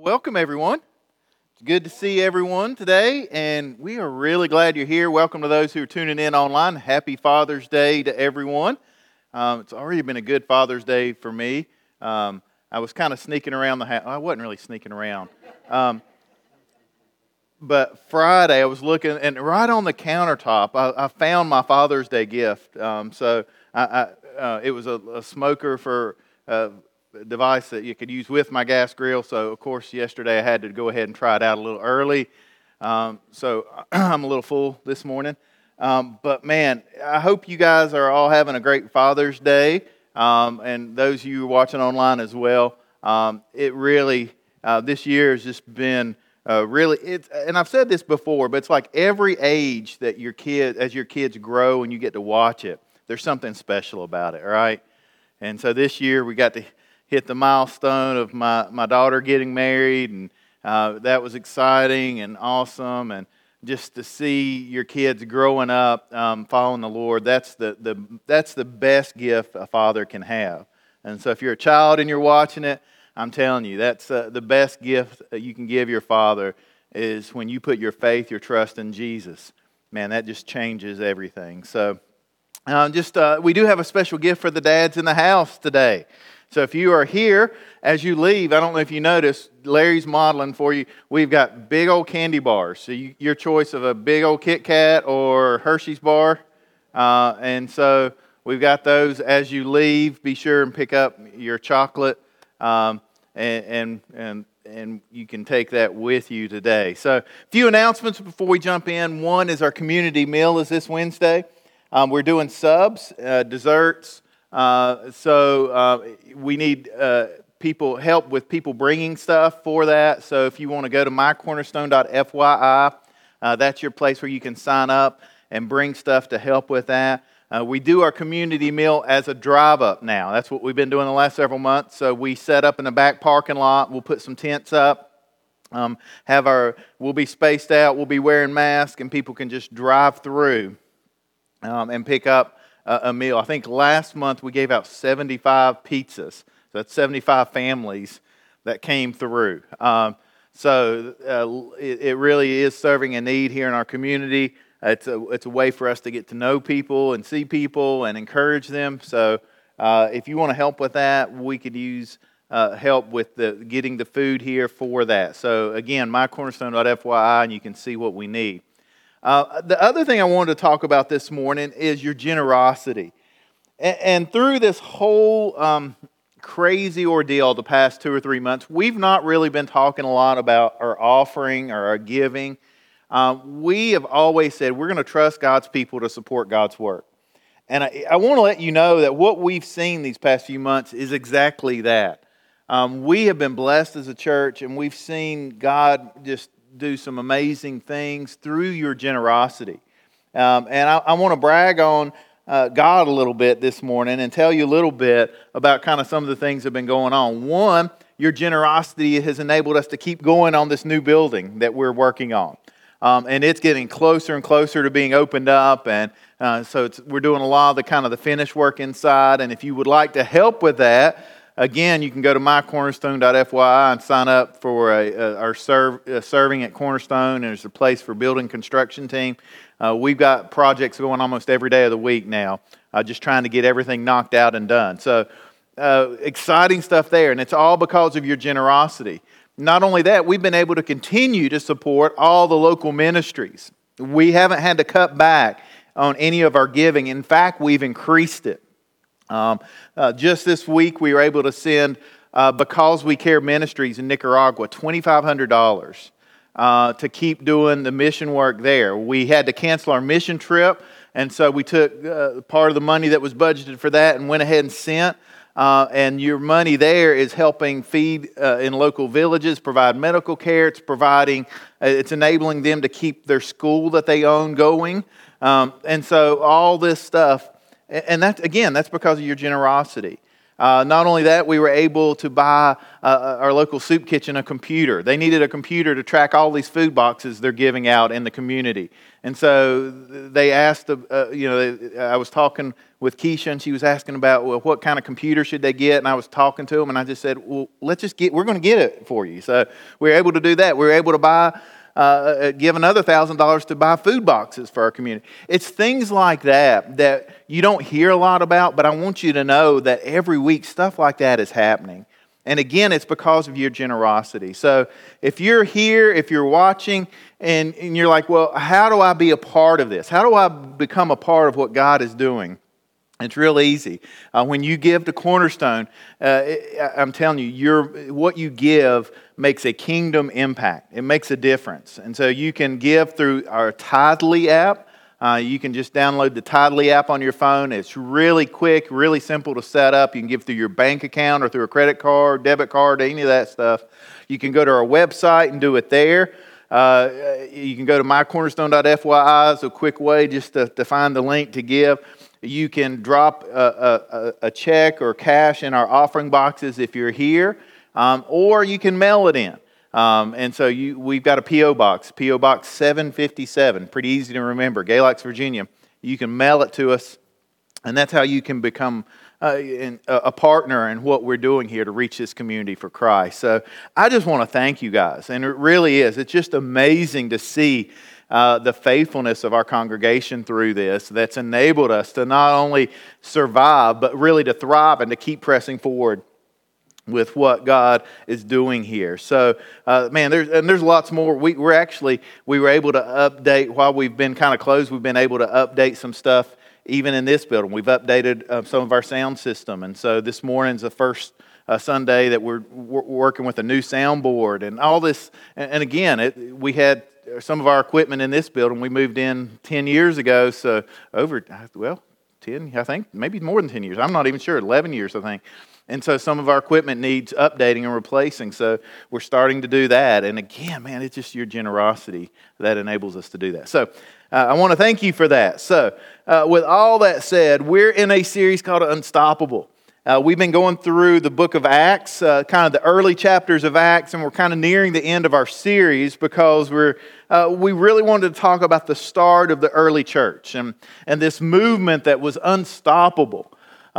Welcome, everyone. It's good to see everyone today, and we are really glad you're here. Welcome to those who are tuning in online. Happy Father's Day to everyone. It's already been a good Father's Day for me. I was kind of sneaking around the house. I wasn't really sneaking around. But Friday, I was looking, and right on the countertop, I found my Father's Day gift. It was a smoker for device that you could use with my gas grill. So, of course, yesterday I had to go ahead and try it out a little early. So I'm a little full this morning. But, man, I hope you guys are all having a great Father's Day. And those of you watching online as well. It really, this year has just been and I've said this before, but it's like every age that as your kids grow and you get to watch it, there's something special about it, right? And so this year we got to hit the milestone of my daughter getting married, and that was exciting and awesome. And just to see your kids growing up, following the Lord, that's the best gift a father can have. And so if you're a child and you're watching it, I'm telling you, that's the best gift you can give your father is when you put your faith, your trust in Jesus. Man, that just changes everything. So we do have a special gift for the dads in the house today. So if you are here, as you leave, I don't know if you noticed, Larry's modeling for you. We've got big old candy bars. So your choice of a big old Kit Kat or Hershey's bar. And so we've got those. As you leave, be sure and pick up your chocolate. And you can take that with you today. So a few announcements before we jump in. One is our community meal is this Wednesday. We're doing subs, desserts. We need help with people bringing stuff for that. So if you want to go to mycornerstone.fyi, that's your place where you can sign up and bring stuff to help with that. We do our community meal as a drive-up now. That's what we've been doing the last several months. So we set up in the back parking lot. We'll put some tents up. We'll be spaced out. We'll be wearing masks, and people can just drive through and pick up a meal. I think last month we gave out 75 pizzas. So that's 75 families that came through. It really is serving a need here in our community. It's a way for us to get to know people and see people and encourage them. So if you want to help with that, we could use help with getting the food here for that. So again, mycornerstone.fyi, and you can see what we need. The other thing I wanted to talk about this morning is your generosity. And through this whole crazy ordeal the past 2 or 3 months, we've not really been talking a lot about our offering or our giving. We have always said we're going to trust God's people to support God's work. And I want to let you know that what we've seen these past few months is exactly that. We have been blessed as a church, and we've seen God just do some amazing things through your generosity. And I want to brag on God a little bit this morning and tell you a little bit about kind of some of the things that have been going on. One, your generosity has enabled us to keep going on this new building that we're working on. And it's getting closer and closer to being opened up, and we're doing a lot of the finish work inside. And if you would like to help with that, again, you can go to mycornerstone.fyi and sign up for our serving at Cornerstone. And there's a place for building construction team. We've got projects going almost every day of the week now, just trying to get everything knocked out and done. So exciting stuff there, and it's all because of your generosity. Not only that, we've been able to continue to support all the local ministries. We haven't had to cut back on any of our giving. In fact, we've increased it. Just this week, we were able to send, Because We Care Ministries in Nicaragua, $2,500 to keep doing the mission work there. We had to cancel our mission trip, and so we took part of the money that was budgeted for that and went ahead and sent. And your money there is helping feed in local villages, provide medical care. It's enabling them to keep their school that they own going. And so all this stuff, and that's because of your generosity. Not only that, we were able to buy our local soup kitchen a computer. They needed a computer to track all these food boxes they're giving out in the community. And so they asked, I was talking with Keisha, and she was asking about, well, what kind of computer should they get? And I was talking to them, and I just said, well, we're going to get it for you. So we were able to do that. We were able to give another $1,000 to buy food boxes for our community. It's things like that you don't hear a lot about, but I want you to know that every week stuff like that is happening. And again, it's because of your generosity. So if you're here, if you're watching, and you're like, well, how do I be a part of this? How do I become a part of what God is doing? It's real easy. When you give to Cornerstone, I'm telling you, what you give makes a kingdom impact. It makes a difference. And so you can give through our Tithely app. You can just download the Tithely app on your phone. It's really quick, really simple to set up. You can give through your bank account or through a credit card, debit card, any of that stuff. You can go to our website and do it there. You can go to mycornerstone.fyi. It's a quick way just to find the link to give. You can drop a check or cash in our offering boxes if you're here, or you can mail it in. And so we've got a P.O. Box, P.O. Box 757, pretty easy to remember, Galax, Virginia. You can mail it to us, and that's how you can become a partner in what we're doing here to reach this community for Christ. So I just want to thank you guys, and it really is. It's just amazing to see the faithfulness of our congregation through this that's enabled us to not only survive, but really to thrive and to keep pressing forward with what God is doing here. So, there's lots more. We were able to update, while we've been kind of closed, we've been able to update some stuff even in this building. We've updated some of our sound system. And so this morning's the first Sunday that we're working with a new soundboard and all this. And again, we had some of our equipment in this building. We moved in 10 years ago, so 10, I think, maybe more than 10 years. I'm not even sure, 11 years, I think. And so some of our equipment needs updating and replacing, so we're starting to do that. And again, man, it's just your generosity that enables us to do that. So I want to thank you for that. So with all that said, we're in a series called Unstoppable. We've been going through the book of Acts, kind of the early chapters of Acts, and we're kind of nearing the end of our series because we really wanted to talk about the start of the early church and this movement that was unstoppable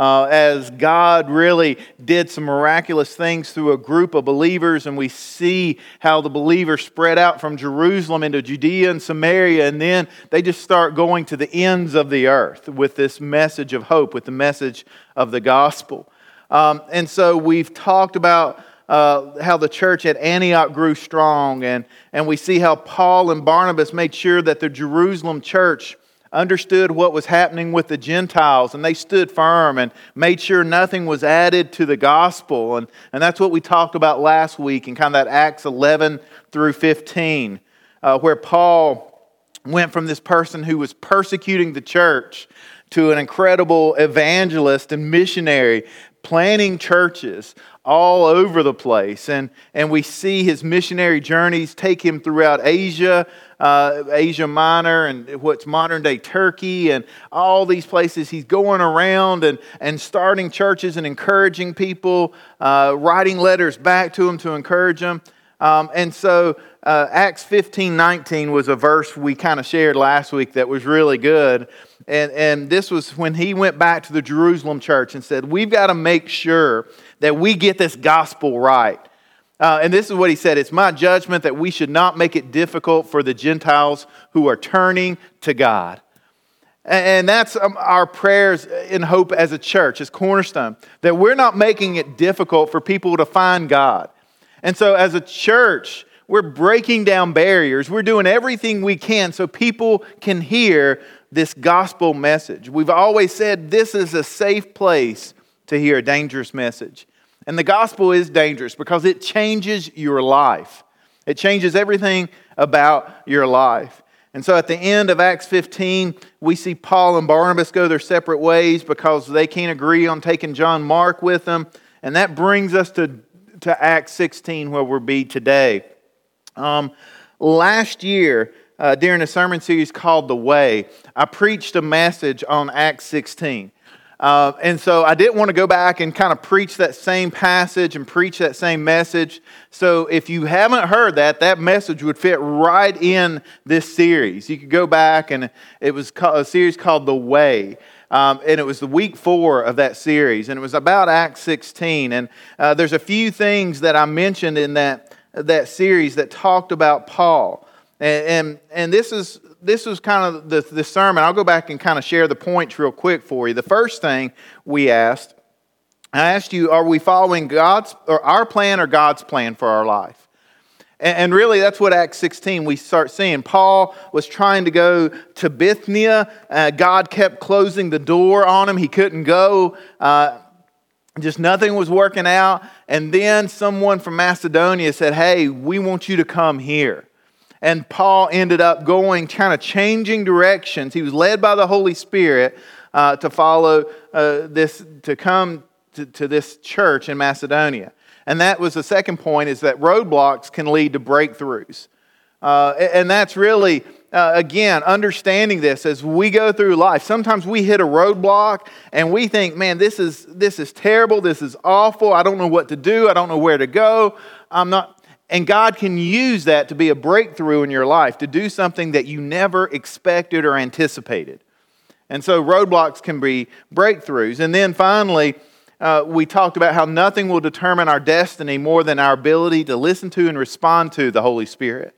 as God really did some miraculous things through a group of believers, and we see how the believers spread out from Jerusalem into Judea and Samaria, and then they just start going to the ends of the earth with this message of hope, with the message of the gospel. And so we've talked about how the church at Antioch grew strong, and we see how Paul and Barnabas made sure that the Jerusalem church understood what was happening with the Gentiles, and they stood firm and made sure nothing was added to the gospel. And that's what we talked about last week in kind of that Acts 11 through 15, where Paul went from this person who was persecuting the church to an incredible evangelist and missionary, planting churches all over the place. And we see his missionary journeys take him throughout Asia, Asia Minor, and what's modern-day Turkey, and all these places. He's going around and starting churches and encouraging people, writing letters back to them to encourage them. And so Acts 15:19 was a verse we kind of shared last week that was really good. And this was when he went back to the Jerusalem church and said, we've got to make sure that we get this gospel right. And this is what he said: it's my judgment that we should not make it difficult for the Gentiles who are turning to God. And that's our prayers in hope as a church, as Cornerstone, that we're not making it difficult for people to find God. And so as a church, we're breaking down barriers. We're doing everything we can so people can hear this gospel message. We've always said this is a safe place to hear a dangerous message. And the gospel is dangerous because it changes your life. It changes everything about your life. And so at the end of Acts 15, we see Paul and Barnabas go their separate ways because they can't agree on taking John Mark with them. And that brings us to Acts 16, where we'll be today. Last year, during a sermon series called The Way, I preached a message on Acts 16. And so I didn't want to go back and kind of preach that same passage and preach that same message. So if you haven't heard that message would fit right in this series. You could go back, and it was a series called The Way. And it was the week 4 of that series, and it was about Acts 16. And there's a few things that I mentioned in that series that talked about Paul. And this was kind of the sermon. I'll go back and kind of share the points real quick for you. The first thing I asked you, are we following God's or our plan or God's plan for our life? And really, that's what Acts 16 we start seeing. Paul was trying to go to Bithynia. God kept closing the door on him. He couldn't go. Just nothing was working out. And then someone from Macedonia said, hey, we want you to come here. And Paul ended up going, kind of changing directions. He was led by the Holy Spirit to follow to come to this church in Macedonia. And that was the second point, is that roadblocks can lead to breakthroughs. And that's really, again, understanding this as we go through life. Sometimes we hit a roadblock and we think, man, this is terrible, this is awful, I don't know what to do, I don't know where to go. And God can use that to be a breakthrough in your life, to do something that you never expected or anticipated. And so roadblocks can be breakthroughs. And then finally, we talked about how nothing will determine our destiny more than our ability to listen to and respond to the Holy Spirit.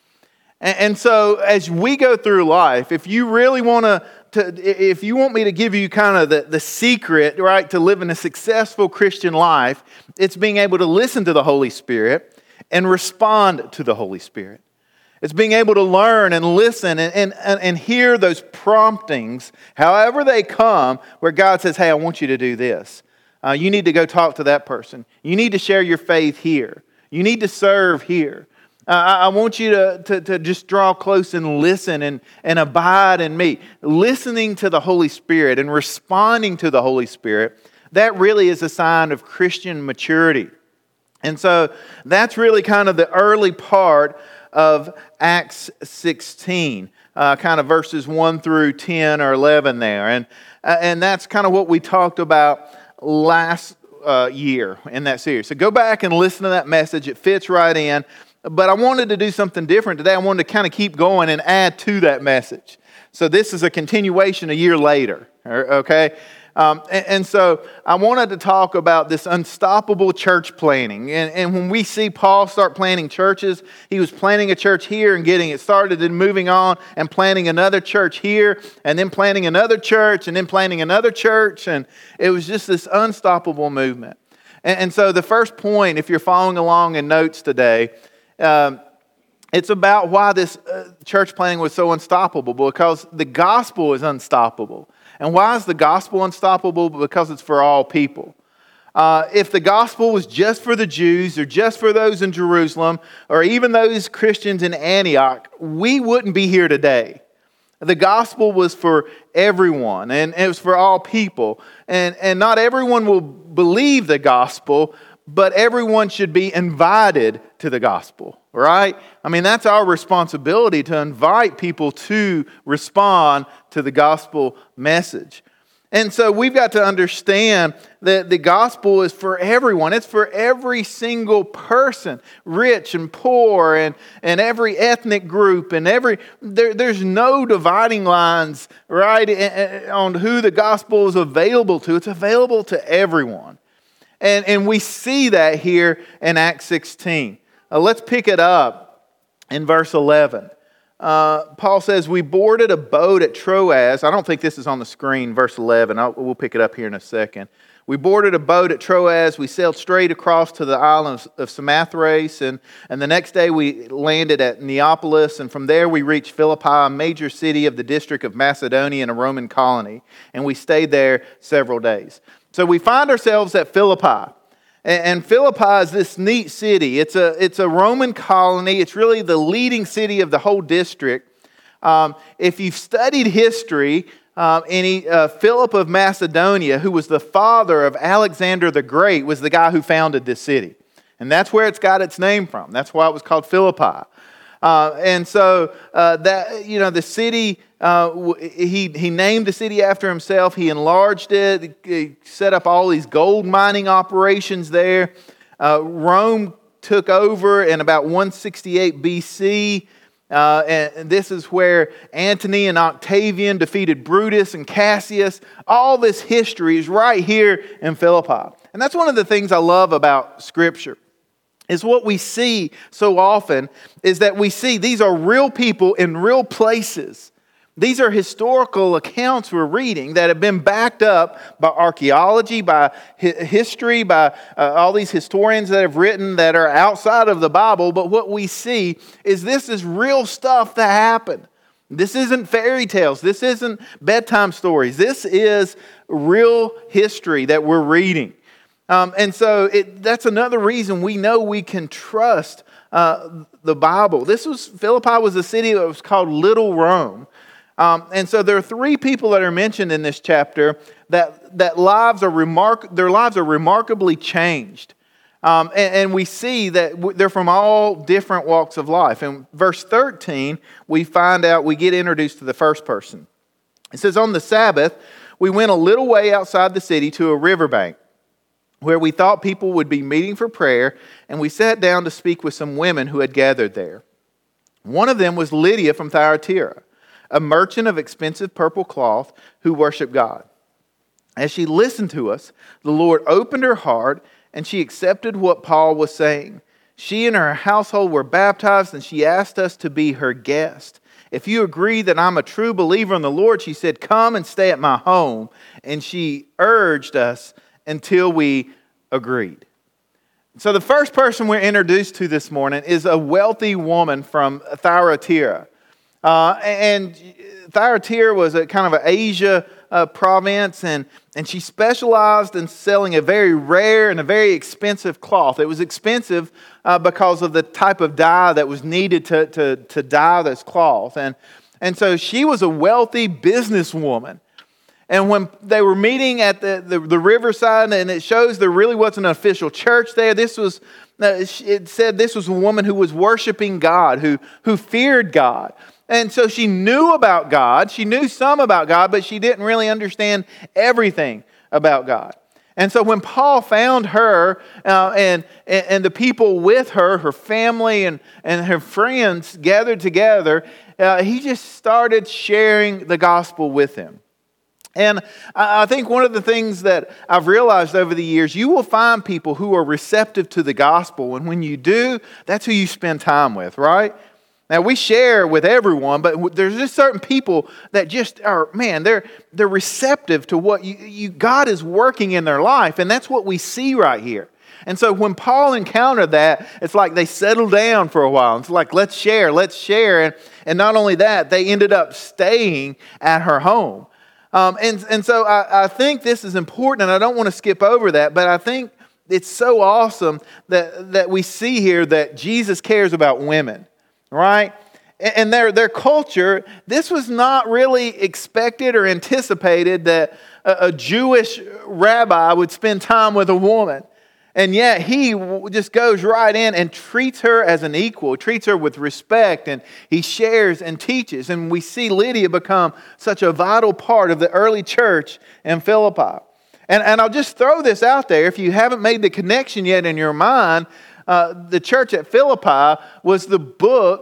And so as we go through life, if you really want if you want me to give you kind of the secret, right, to living a successful Christian life, it's being able to listen to the Holy Spirit and respond to the Holy Spirit. It's being able to learn and listen and hear those promptings, however they come, where God says, hey, I want you to do this. You need to go talk to that person. You need to share your faith here. You need to serve here. I want you to just draw close and listen and abide in me. Listening to the Holy Spirit and responding to the Holy Spirit, that really is a sign of Christian maturity. And so that's really kind of the early part of Acts 16, kind of verses 1 through 10 or 11 there. And that's kind of what we talked about last year in that series. So go back and listen to that message. It fits right in. But I wanted to do something different today. I wanted to kind of keep going and add to that message. So this is a continuation a year later, okay? And so I wanted to talk about this unstoppable church planning. And when we see Paul start planning churches, he was planning a church here and getting it started and moving on and planning another church here and then planning another church and then planning another church. And it was just this unstoppable movement. And so the first point, if you're following along in notes today, it's about why this church planning was so unstoppable, because the gospel is unstoppable. And why is the gospel unstoppable? Because it's for all people. If the gospel was just for the Jews or just for those in Jerusalem or even those Christians in Antioch, we wouldn't be here today. The gospel was for everyone, and it was for all people. And not everyone will believe the gospel, but everyone should be invited to the gospel, right? I mean, that's our responsibility, to invite people to respond to the gospel message. And so we've got to understand that the gospel is for everyone. It's for every single person, rich and poor, and every ethnic group, and there's no dividing lines, right, on who the gospel is available to. It's available to everyone. And we see that here in Acts 16. Let's pick it up in verse 11. Paul says, we boarded a boat at Troas. I don't think this is on the screen, verse 11. We'll pick it up here in a second. We boarded a boat at Troas. We sailed straight across to the island of Samothrace. And the next day we landed at Neapolis. And from there we reached Philippi, a major city of the district of Macedonia and a Roman colony. And we stayed there several days. So we find ourselves at Philippi. And Philippi is this neat city. It's a Roman colony. It's really the leading city of the whole district. If you've studied history, Philip of Macedonia, who was the father of Alexander the Great, was the guy who founded this city. And that's where it's got its name from. That's why it was called Philippi. And so the city he named the city after himself. He enlarged it. He set up all these gold mining operations there. Rome took over in about 168 BC. And this is where Antony and Octavian defeated Brutus and Cassius. All this history is right here in Philippi. And that's one of the things I love about Scripture. Is what we see so often is that we see these are real people in real places. These are historical accounts we're reading that have been backed up by archaeology, by history, by all these historians that have written that are outside of the Bible. But what we see is this is real stuff that happened. This isn't fairy tales. This isn't bedtime stories. This is real history that we're reading. And so that's another reason we know we can trust the Bible. Philippi was a city that was called Little Rome. And so there are three people that are mentioned in this chapter that their lives are remarkably changed. And we see that they're from all different walks of life. In verse 13, we get introduced to the first person. It says, on the Sabbath, we went a little way outside the city to a riverbank, where we thought people would be meeting for prayer, and we sat down to speak with some women who had gathered there. One of them was Lydia from Thyatira, a merchant of expensive purple cloth who worshiped God. As she listened to us, the Lord opened her heart, and she accepted what Paul was saying. She and her household were baptized, and she asked us to be her guest. If you agree that I'm a true believer in the Lord, she said, come and stay at my home. And she urged us until we agreed. So the first person we're introduced to this morning is a wealthy woman from Thyatira. And Thyatira was a kind of an Asia province, and she specialized in selling a very rare and a very expensive cloth. It was expensive because of the type of dye that was needed to dye this cloth. And so she was a wealthy businesswoman. And when they were meeting at the riverside, and it shows there really wasn't an official church there, it said this was a woman who was worshiping God, who feared God. And so she knew about God. She knew some about God, but she didn't really understand everything about God. And so when Paul found her and the people with her, her family and her friends gathered together, he just started sharing the gospel with them. And I think one of the things that I've realized over the years, you will find people who are receptive to the gospel. And when you do, that's who you spend time with, right? Now, we share with everyone, but there's just certain people that just are, man, they're receptive to what God is working in their life. And that's what we see right here. And so when Paul encountered that, it's like they settled down for a while. It's like, let's share. And not only that, they ended up staying at her home. And so I think this is important, and I don't want to skip over that, but I think it's so awesome that we see here that Jesus cares about women, right? And their culture, this was not really expected or anticipated that a Jewish rabbi would spend time with a woman. And yet he just goes right in and treats her as an equal, treats her with respect, and he shares and teaches. And we see Lydia become such a vital part of the early church in Philippi. And I'll just throw this out there. If you haven't made the connection yet in your mind, the church at Philippi was the book,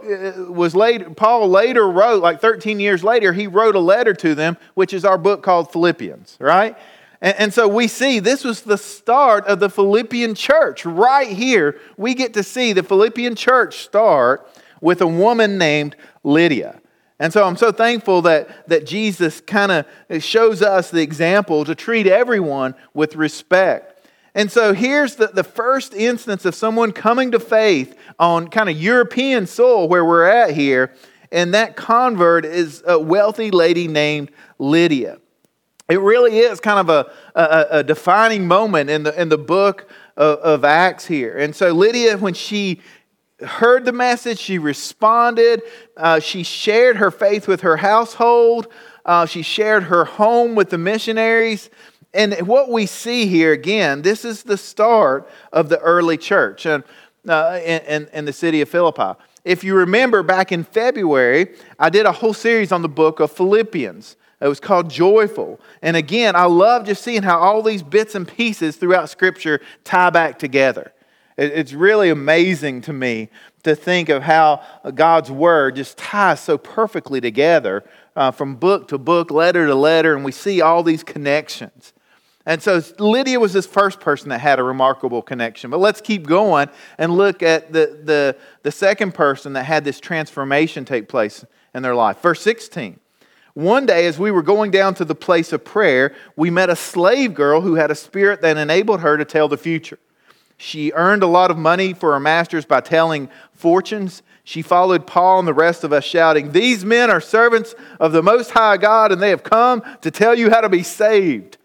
Paul later wrote, like 13 years later, he wrote a letter to them, which is our book called Philippians, right? And so we see this was the start of the Philippian church. Right here, we get to see the Philippian church start with a woman named Lydia. And so I'm so thankful that Jesus kind of shows us the example to treat everyone with respect. And so here's the first instance of someone coming to faith on kind of European soil where we're at here. And that convert is a wealthy lady named Lydia. It really is kind of a defining moment in the book of Acts here. And so Lydia, when she heard the message, she responded. She shared her faith with her household. She shared her home with the missionaries. And what we see here, again, this is the start of the early church in the city of Philippi. if you remember back in February, I did a whole series on the book of Philippians. It was called Joyful. And again, I love just seeing how all these bits and pieces throughout Scripture tie back together. It's really amazing to me to think of how God's Word just ties so perfectly together from book to book, letter to letter, and we see all these connections. And so Lydia was this first person that had a remarkable connection. But let's keep going and look at the second person that had this transformation take place in their life. Verse 16. One day, as we were going down to the place of prayer, we met a slave girl who had a spirit that enabled her to tell the future. She earned a lot of money for her masters by telling fortunes. She followed Paul and the rest of us shouting, "These men are servants of the Most High God, and they have come to tell you how to be saved."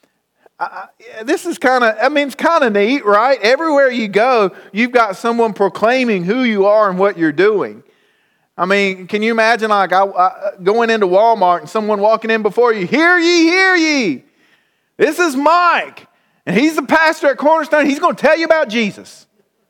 This is it's kind of neat, right? Everywhere you go, you've got someone proclaiming who you are and what you're doing. I mean, can you imagine I going into Walmart and someone walking in before you, "Hear ye, hear ye. This is Mike, and he's the pastor at Cornerstone. He's going to tell you about Jesus."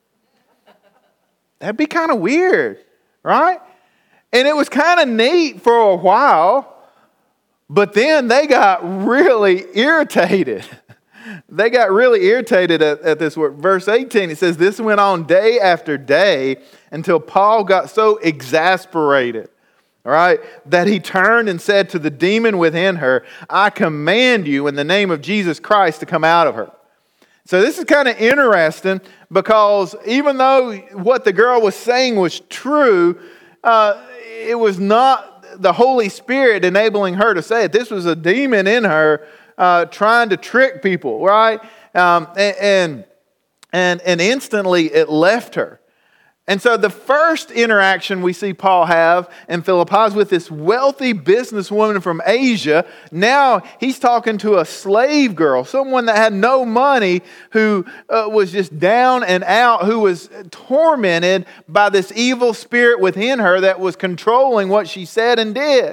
That'd be kind of weird, right? And it was kind of neat for a while, but then they got really irritated. They got really irritated at this word. Verse 18, it says, "This went on day after day until Paul got so exasperated," all right, "that he turned and said to the demon within her, 'I command you in the name of Jesus Christ to come out of her.'" So this is kind of interesting because even though what the girl was saying was true, it was not the Holy Spirit enabling her to say it. This was a demon in her trying to trick people, right? And instantly it left her. And so the first interaction we see Paul have in Philippi is with this wealthy businesswoman from Asia. Now he's talking to a slave girl, someone that had no money, who was just down and out, who was tormented by this evil spirit within her that was controlling what she said and did.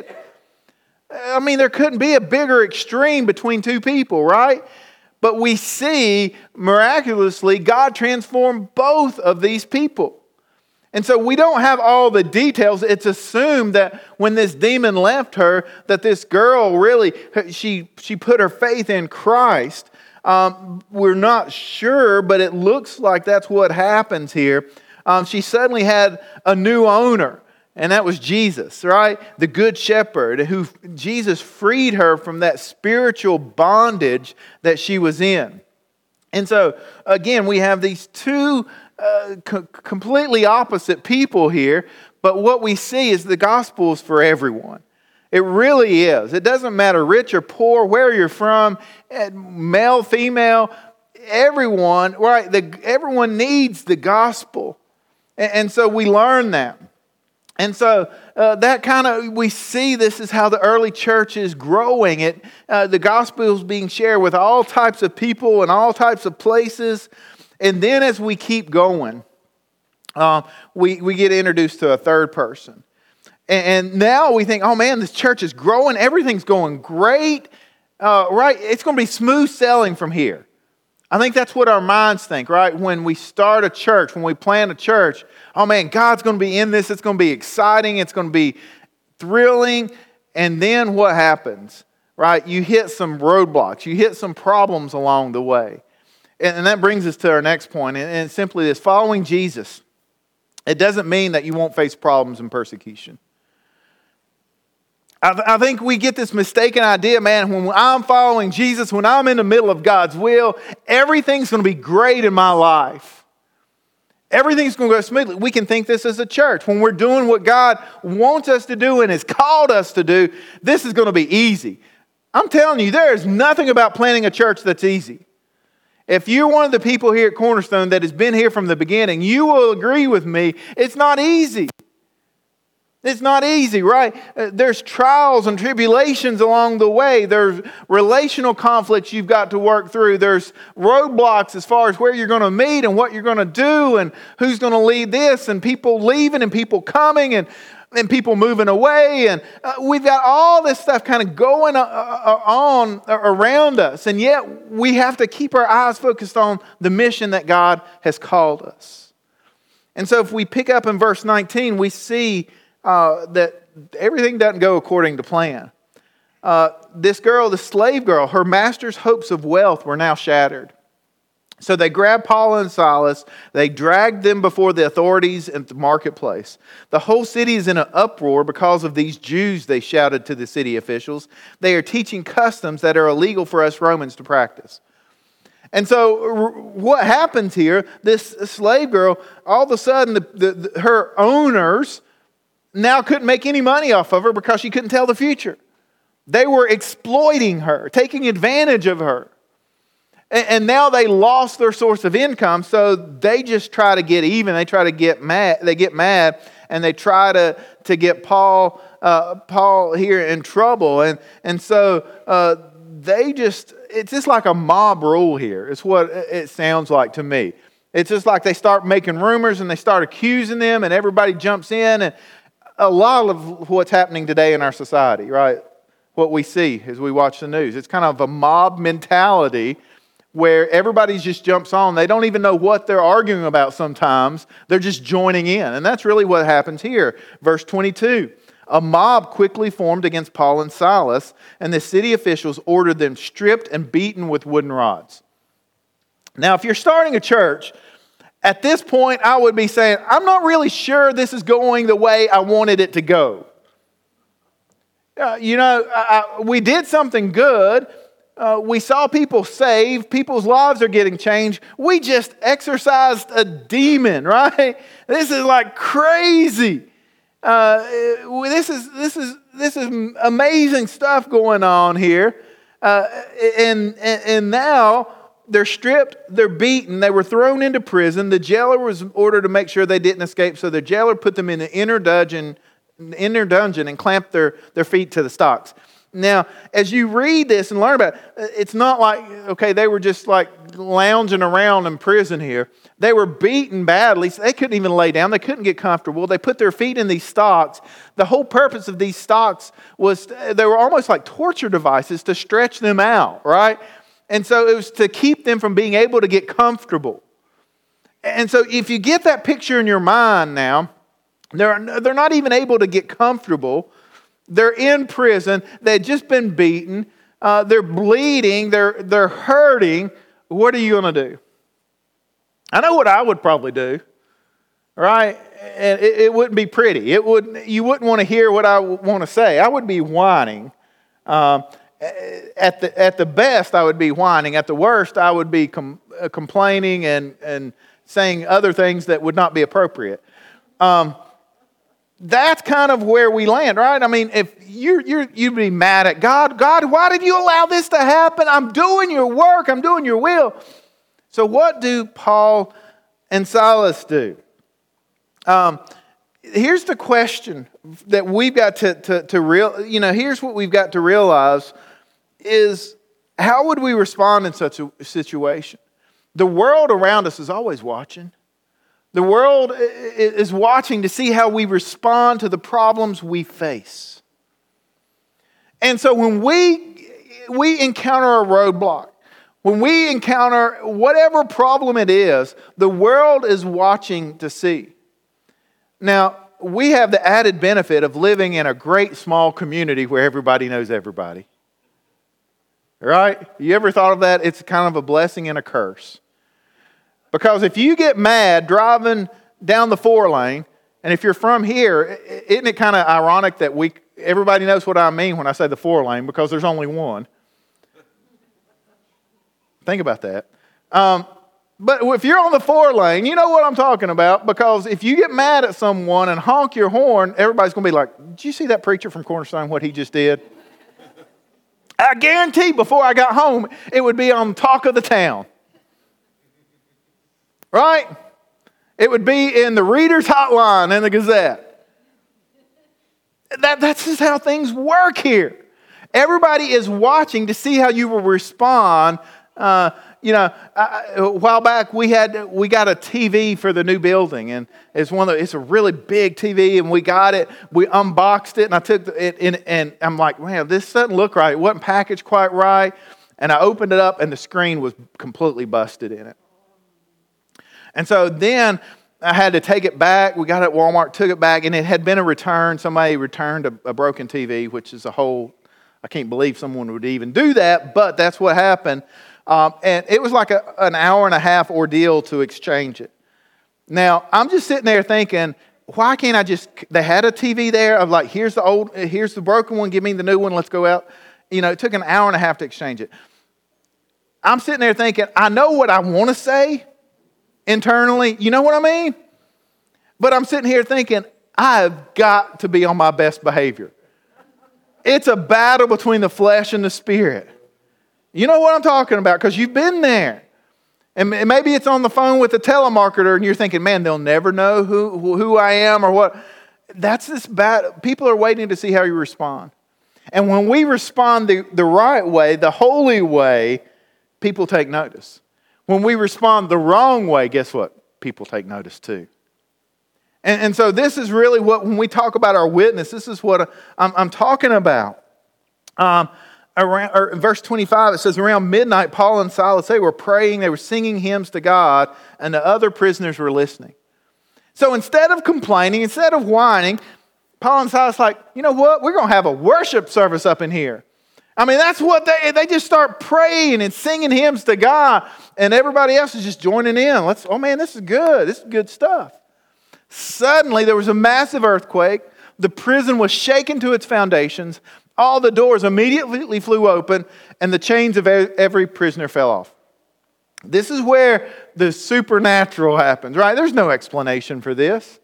I mean, there couldn't be a bigger extreme between two people, right? But we see, miraculously, God transformed both of these people. And so we don't have all the details. It's assumed that when this demon left her, that this girl really, she put her faith in Christ. We're not sure, but it looks like that's what happens here. She suddenly had a new owner. And that was Jesus, right? The Good Shepherd, who Jesus freed her from that spiritual bondage that she was in. And so, again, we have these two completely opposite people here, but what we see is the gospel is for everyone. It really is. It doesn't matter rich or poor, where you're from, male, female, everyone, right? Everyone needs the gospel. And so we learn that. And so we see this is how the early church is growing. The gospel is being shared with all types of people and all types of places. And then as we keep going, we get introduced to a third person. And now we think, oh man, this church is growing. Everything's going great. Right? It's going to be smooth sailing from here. I think that's what our minds think, right? When we start a church, when we plant a church, oh man, God's going to be in this. It's going to be exciting. It's going to be thrilling. And then what happens, right? You hit some roadblocks. You hit some problems along the way. And that brings us to our next point. And it's simply this: following Jesus, it doesn't mean that you won't face problems and persecution. I think we get this mistaken idea, man, when I'm following Jesus, when I'm in the middle of God's will, everything's going to be great in my life. Everything's going to go smoothly. We can think this as a church. When we're doing what God wants us to do and has called us to do, this is going to be easy. I'm telling you, there is nothing about planting a church that's easy. If you're one of the people here at Cornerstone that has been here from the beginning, you will agree with me, it's not easy. It's not easy, right? There's trials and tribulations along the way. There's relational conflicts you've got to work through. There's roadblocks as far as where you're going to meet and what you're going to do and who's going to lead this, and people leaving and people coming and people moving away. And we've got all this stuff kind of going on around us. And yet we have to keep our eyes focused on the mission that God has called us. And so if we pick up in verse 19, we see that everything doesn't go according to plan. This girl, the slave girl, her master's hopes of wealth were now shattered. So they grabbed Paul and Silas. They dragged them before the authorities at the marketplace. The whole city is in an uproar because of these Jews, they shouted to the city officials. They are teaching customs that are illegal for us Romans to practice. And so what happens here, this slave girl, all of a sudden her owners now couldn't make any money off of her because she couldn't tell the future. They were exploiting her, taking advantage of her. And now they lost their source of income, so they just try to get even. They try to get mad. They get mad, and they try to get Paul here in trouble. And so it's just like a mob rule here. It's what it sounds like to me. It's just like they start making rumors, and they start accusing them, and everybody jumps in. And a lot of what's happening today in our society, right? What we see as we watch the news. It's kind of a mob mentality where everybody just jumps on. They don't even know what they're arguing about sometimes. They're just joining in. And that's really what happens here. Verse 22. A mob quickly formed against Paul and Silas, and the city officials ordered them stripped and beaten with wooden rods. Now, if you're starting a church, at this point I would be saying, I'm not really sure this is going the way I wanted it to go. We did something good. We saw people saved. People's lives are getting changed. We just exorcised a demon, right? This is like crazy. This is amazing stuff going on here. And now they're stripped, they're beaten, they were thrown into prison. The jailer was ordered to make sure they didn't escape, so the jailer put them in the inner dungeon and clamped their feet to the stocks. Now, as you read this and learn about it, it's not like, okay, they were just like lounging around in prison here. They were beaten badly, so they couldn't even lay down. They couldn't get comfortable. They put their feet in these stocks. The whole purpose of these stocks was they were almost like torture devices to stretch them out, right? And so it was to keep them from being able to get comfortable. And so if you get that picture in your mind now, they're not even able to get comfortable. They're in prison. They've just been beaten. They're bleeding. They're hurting. What are you going to do? I know what I would probably do, right? And it wouldn't be pretty. You wouldn't want to hear what I want to say. I would be whining. At the best, I would be whining. At the worst, I would be complaining and saying other things that would not be appropriate. That's kind of where we land, right? I mean, if you'd be mad at God. God, why did you allow this to happen? I'm doing your work. I'm doing your will. So what do Paul and Silas do? Here's the question that we've got here's what we've got to realize is how would we respond in such a situation? The world around us is always watching. The world is watching to see how we respond to the problems we face. And so when we encounter a roadblock, when we encounter whatever problem it is, the world is watching to see. Now, we have the added benefit of living in a great small community where everybody knows everybody. Right? You ever thought of that? It's kind of a blessing and a curse. Because if you get mad driving down the 4-lane, and if you're from here, isn't it kind of ironic that everybody knows what I mean when I say the 4-lane because there's only one. Think about that. But if you're on the 4-lane, you know what I'm talking about, because if you get mad at someone and honk your horn, everybody's going to be like, did you see that preacher from Cornerstone, what he just did? I guarantee before I got home, it would be on talk of the town. Right? It would be in the Reader's Hotline and the Gazette. That's just how things work here. Everybody is watching to see how you will respond. A while back we got a TV for the new building, and it's a really big TV, and we got it. We unboxed it, and I took it in, and I'm like, man, this doesn't look right. It wasn't packaged quite right, and I opened it up, and the screen was completely busted in it. And so then I had to take it back. We got it at Walmart, took it back, and it had been a return. Somebody returned a broken TV, which is I can't believe someone would even do that, but that's what happened. And it was like an hour and a half ordeal to exchange it. Now, I'm just sitting there thinking, why can't I they had a TV there. I'm like, here's the broken one, give me the new one, let's go out. It took an hour and a half to exchange it. I'm sitting there thinking, I know what I want to say internally. You know what I mean? But I'm sitting here thinking, I've got to be on my best behavior. It's a battle between the flesh and the spirit. You know what I'm talking about because you've been there. And maybe it's on the phone with a telemarketer and you're thinking, man, they'll never know who I am or what. That's this battle. People are waiting to see how you respond. And when we respond the right way, the holy way, people take notice. When we respond the wrong way, guess what? People take notice too. And so this is really when we talk about our witness, this is what I'm talking about. In verse 25, it says, around midnight, Paul and Silas, they were praying, they were singing hymns to God, and the other prisoners were listening. So instead of complaining, instead of whining, Paul and Silas like, you know what? We're going to have a worship service up in here. I mean, that's what they just start praying and singing hymns to God, and everybody else is just joining in. Oh man, this is good. This is good stuff. Suddenly, there was a massive earthquake. The prison was shaken to its foundations. All the doors immediately flew open, and the chains of every prisoner fell off. This is where the supernatural happens, right? There's no explanation for this.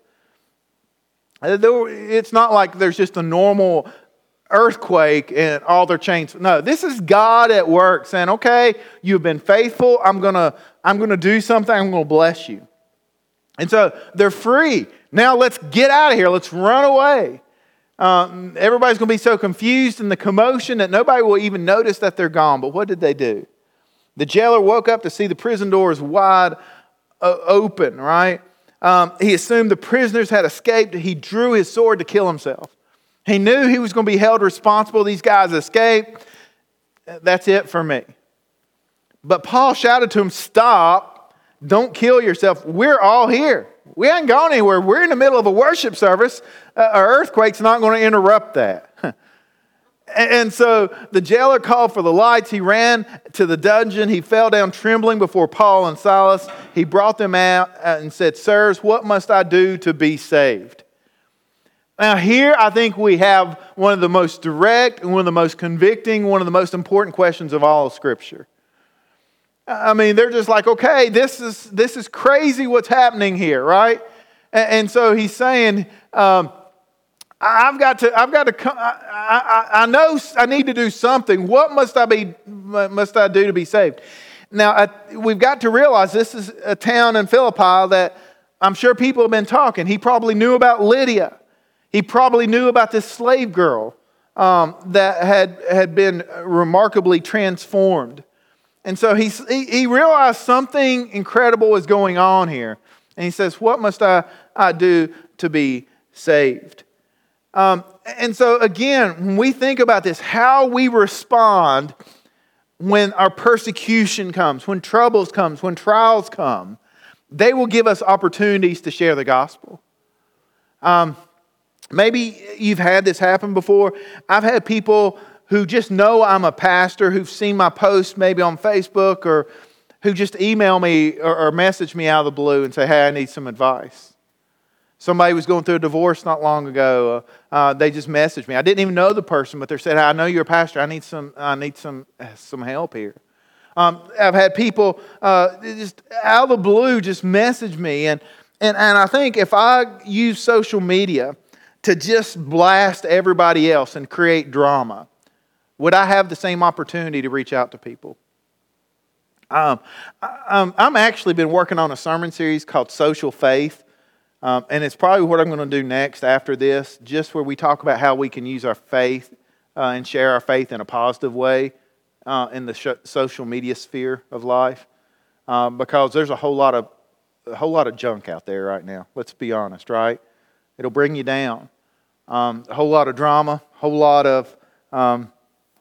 It's not like there's just a normal earthquake and all their chains. No, this is God at work saying, okay, you've been faithful. I'm gonna do something. I'm going to bless you. And so they're free. Now let's get out of here. Let's run away. Everybody's going to be so confused in the commotion that nobody will even notice that they're gone. But what did they do? The jailer woke up to see the prison doors wide open, right? He assumed the prisoners had escaped. He drew his sword to kill himself. He knew he was going to be held responsible. These guys escaped. That's it for me. But Paul shouted to him, stop. Don't kill yourself. We're all here. We ain't gone anywhere. We're in the middle of a worship service. An earthquake's not going to interrupt that. And so the jailer called for the lights. He ran to the dungeon. He fell down trembling before Paul and Silas. He brought them out and said, sirs, what must I do to be saved? Now here I think we have one of the most direct and one of the most convicting, one of the most important questions of all of Scripture. I mean, they're just like, okay, this is crazy what's happening here, right? And so he's saying, I know I need to do something. What must I do to be saved? Now, we've got to realize this is a town in Philippi that I'm sure people have been talking. He probably knew about Lydia. He probably knew about this slave girl that had been remarkably transformed. And so he realized something incredible is going on here. And he says, what must I do to be saved? And so again, when we think about this, how we respond when our persecution comes, when troubles comes, when trials come, they will give us opportunities to share the gospel. Maybe you've had this happen before. I've had people who just know I'm a pastor, who've seen my post maybe on Facebook, or who just email me or message me out of the blue and say, hey, I need some advice. Somebody was going through a divorce not long ago. They just messaged me. I didn't even know the person, but they said, hey, I know you're a pastor. I need some help here. I've had people just out of the blue just message me. And I think if I use social media to just blast everybody else and create drama, would I have the same opportunity to reach out to people? I'm actually been working on a sermon series called Social Faith. And it's probably what I'm going to do next after this, just where we talk about how we can use our faith and share our faith in a positive way in the social media sphere of life. Because there's a whole lot of junk out there right now. Let's be honest, right? It'll bring you down. A whole lot of drama, a whole lot of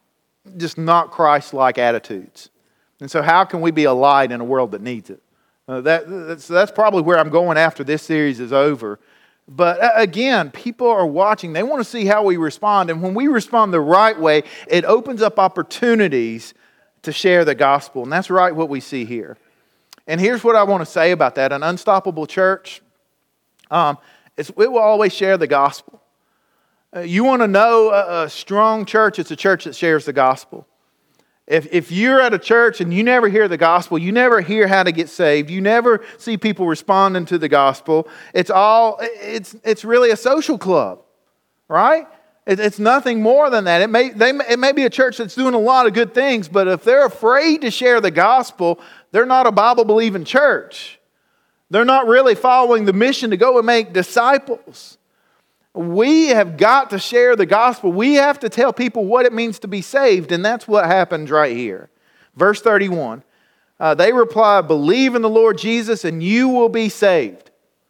just not Christ-like attitudes. And so how can we be a light in a world that needs it? That's probably where I'm going after this series is over. But again, people are watching. They want to see how we respond. And when we respond the right way, it opens up opportunities to share the gospel. And that's right what we see here. And here's what I want to say about that. An unstoppable church, it will always share the gospel. You want to know a strong church, it's a church that shares the gospel. If you're at a church and you never hear the gospel, you never hear how to get saved, you never see people responding to the gospel, it's really a social club, right? It's nothing more than that. It may be a church that's doing a lot of good things, but if they're afraid to share the gospel, they're not a Bible-believing church. They're not really following the mission to go and make disciples. We have got to share the gospel. We have to tell people what it means to be saved, and that's what happens right here. Verse 31, they reply, "Believe in the Lord Jesus and you will be saved."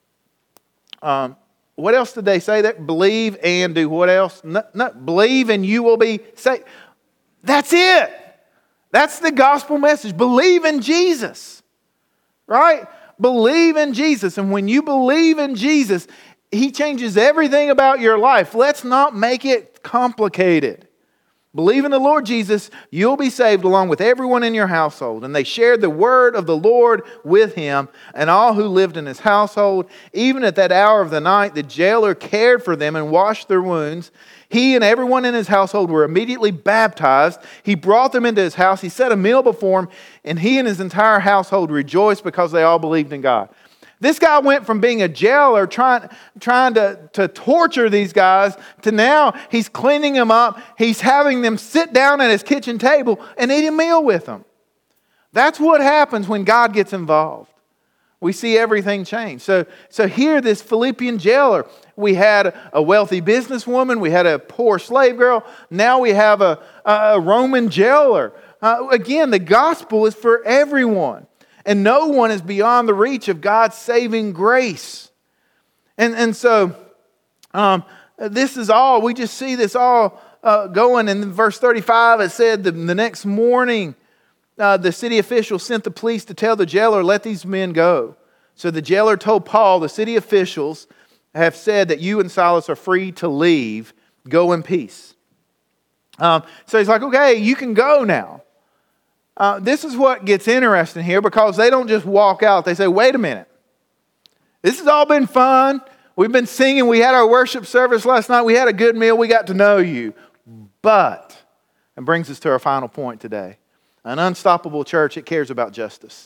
What else did they say there? Believe and do what else? No, believe and you will be saved. That's it. That's the gospel message. Believe in Jesus, right? Believe in Jesus, and when you believe in Jesus, He changes everything about your life. Let's not make it complicated. Believe in the Lord Jesus, you'll be saved along with everyone in your household. And they shared the word of the Lord with him and all who lived in his household. Even at that hour of the night, the jailer cared for them and washed their wounds. He and everyone in his household were immediately baptized. He brought them into his house. He set a meal before him, and he and his entire household rejoiced because they all believed in God. This guy went from being a jailer trying to torture these guys to now he's cleaning them up. He's having them sit down at his kitchen table and eat a meal with them. That's what happens when God gets involved. We see everything change. So here, this Philippian jailer, we had a wealthy businesswoman, we had a poor slave girl, now we have a Roman jailer. Again, the gospel is for everyone. And no one is beyond the reach of God's saving grace. And so this is all, we just see this all going. And in verse 35 it said the next morning the city officials sent the police to tell the jailer, "Let these men go." So the jailer told Paul, "The city officials have said that you and Silas are free to leave. Go in peace." So he's like, "Okay, you can go now." This is what gets interesting here, because they don't just walk out. They say, "Wait a minute. This has all been fun. We've been singing. We had our worship service last night. We had a good meal. We got to know you." But, and brings us to our final point today. An unstoppable church, it cares about justice.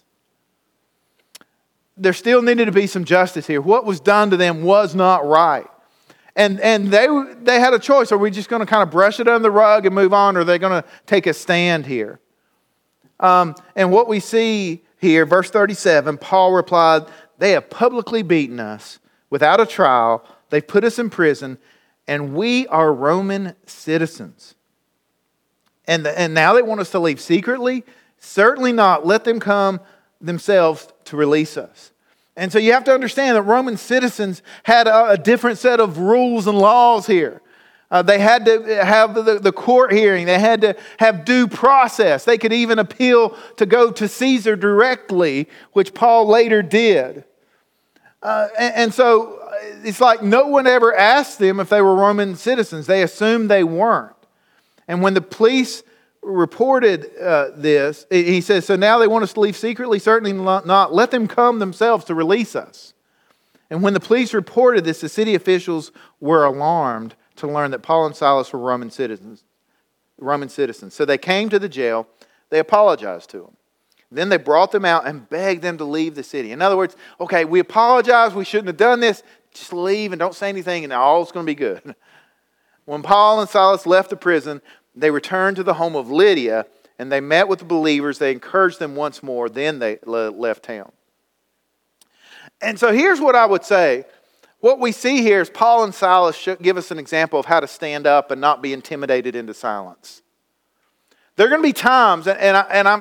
There still needed to be some justice here. What was done to them was not right. And they had a choice. Are we just going to kind of brush it under the rug and move on, or are they going to take a stand here? And what we see here, verse 37, Paul replied, "They have publicly beaten us without a trial. They've put us in prison, and we are Roman citizens. And now they want us to leave secretly? Certainly not. Let them come themselves to release us." And so you have to understand that Roman citizens had a different set of rules and laws here. They had to have the court hearing. They had to have due process. They could even appeal to go to Caesar directly, which Paul later did. And so it's like no one ever asked them if they were Roman citizens. They assumed they weren't. And when the police reported this, he says, "So now they want us to leave secretly? Certainly not. Let them come themselves to release us." And when the police reported this, the city officials were alarmed to learn that Paul and Silas were Roman citizens. So they came to the jail. They apologized to them. Then they brought them out and begged them to leave the city. In other words, okay, we apologize. We shouldn't have done this. Just leave and don't say anything, and all's going to be good. When Paul and Silas left the prison, they returned to the home of Lydia, and they met with the believers. They encouraged them once more. Then they left town. And so here's what I would say. What we see here is Paul and Silas give us an example of how to stand up and not be intimidated into silence. There are going to be times, and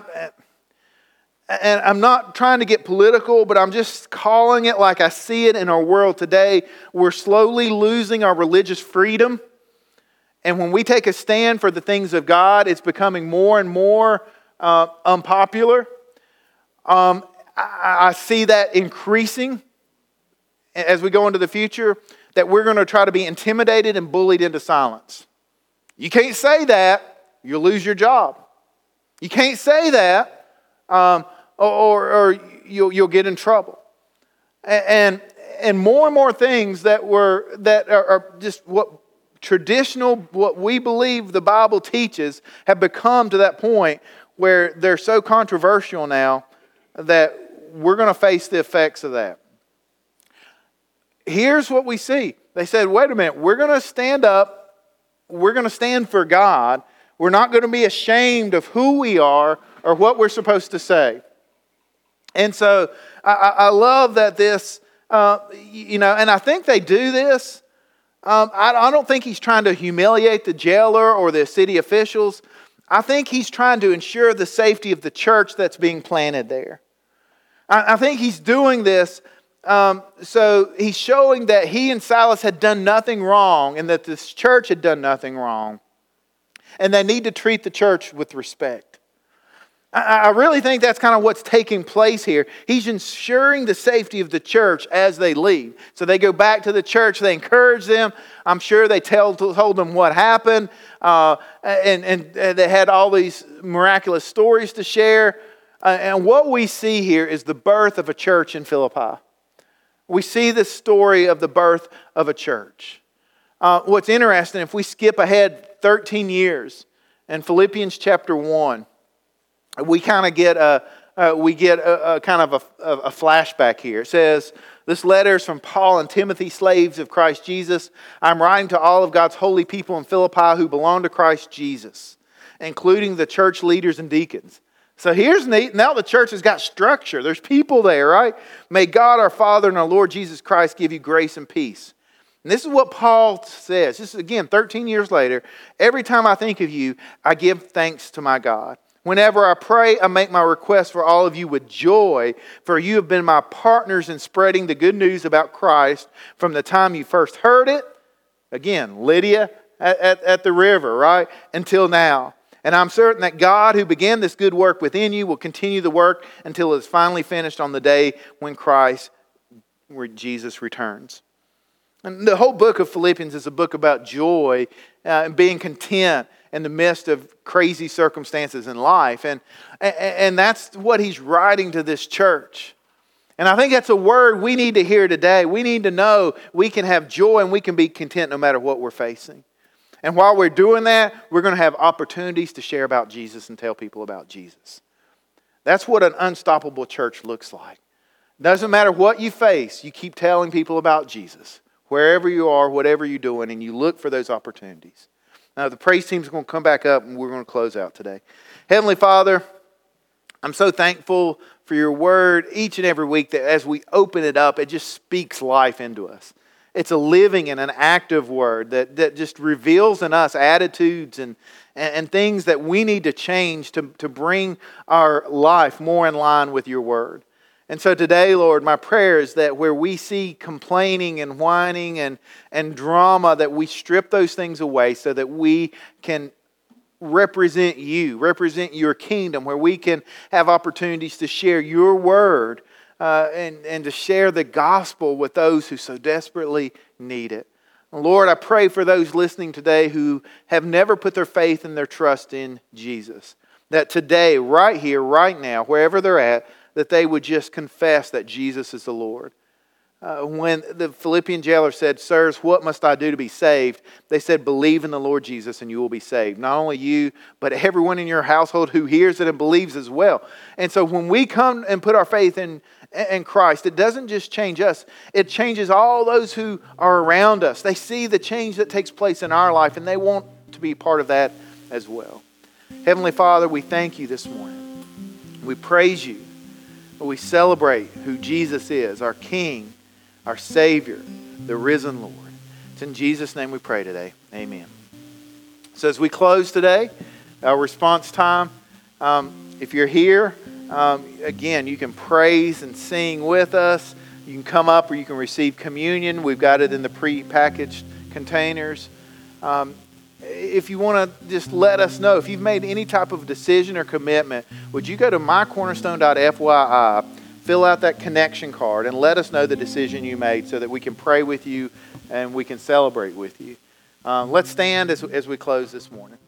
I'm not trying to get political, but I'm just calling it like I see it in our world today. We're slowly losing our religious freedom. And when we take a stand for the things of God, it's becoming more and more unpopular. I see that increasing as we go into the future, that we're going to try to be intimidated and bullied into silence. You can't say that, you'll lose your job. You can't say that, or you'll get in trouble. And more and more things that are just what traditional, what we believe the Bible teaches, have become to that point where they're so controversial now that we're going to face the effects of that. Here's what we see. They said, wait a minute, we're going to stand up. We're going to stand for God. We're not going to be ashamed of who we are or what we're supposed to say. And so I love that this, and I think they do this. I don't think he's trying to humiliate the jailer or the city officials. I think he's trying to ensure the safety of the church that's being planted there. I think he's doing this so he's showing that he and Silas had done nothing wrong and that this church had done nothing wrong. And they need to treat the church with respect. I really think that's kind of what's taking place here. He's ensuring the safety of the church as they leave. So they go back to the church, they encourage them. I'm sure they told them what happened. And they had all these miraculous stories to share. And what we see here is the birth of a church in Philippi. We see the story of the birth of a church. What's interesting, if we skip ahead 13 years in Philippians chapter 1, we kind of get a flashback here. It says, this letter is from Paul and Timothy, slaves of Christ Jesus. I'm writing to all of God's holy people in Philippi who belong to Christ Jesus, including the church leaders and deacons. So here's neat. Now the church has got structure. There's people there, right? May God our Father and our Lord Jesus Christ give you grace and peace. And this is what Paul says. This is, again, 13 years later. Every time I think of you, I give thanks to my God. Whenever I pray, I make my request for all of you with joy, for you have been my partners in spreading the good news about Christ from the time you first heard it. Again, Lydia at the river, right? Until now. And I'm certain that God, who began this good work within you, will continue the work until it is finally finished on the day when Jesus returns. And the whole book of Philippians is a book about joy and being content in the midst of crazy circumstances in life. And that's what he's writing to this church. And I think that's a word we need to hear today. We need to know we can have joy and we can be content no matter what we're facing. And while we're doing that, we're going to have opportunities to share about Jesus and tell people about Jesus. That's what an unstoppable church looks like. Doesn't matter what you face, you keep telling people about Jesus. Wherever you are, whatever you're doing, and you look for those opportunities. Now, the praise team is going to come back up, and we're going to close out today. Heavenly Father, I'm so thankful for your word each and every week that as we open it up, it just speaks life into us. It's a living and an active word that just reveals in us attitudes and things that we need to change to bring our life more in line with your word. And so today, Lord, my prayer is that where we see complaining and whining and drama, that we strip those things away so that we can represent you, represent your kingdom, where we can have opportunities to share your word and to share the gospel with those who so desperately need it. Lord, I pray for those listening today who have never put their faith and their trust in Jesus, that today, right here, right now, wherever they're at, that they would just confess that Jesus is the Lord. When the Philippian jailer said, "Sirs, what must I do to be saved?" They said, "Believe in the Lord Jesus and you will be saved." Not only you, but everyone in your household who hears it and believes as well. And so when we come and put our faith in Christ, it doesn't just change us. It changes all those who are around us. They see the change that takes place in our life and they want to be part of that as well. Heavenly Father, we thank you this morning. We praise you. We celebrate who Jesus is, our King, our Savior, the risen Lord. It's in Jesus' name we pray today. Amen. So as we close today, our response time, if you're here, again, you can praise and sing with us. You can come up or you can receive communion. We've got it in the pre-packaged containers. If you want to just let us know, if you've made any type of decision or commitment, would you go to mycornerstone.fyi, fill out that connection card and let us know the decision you made so that we can pray with you and we can celebrate with you. Let's stand as we close this morning.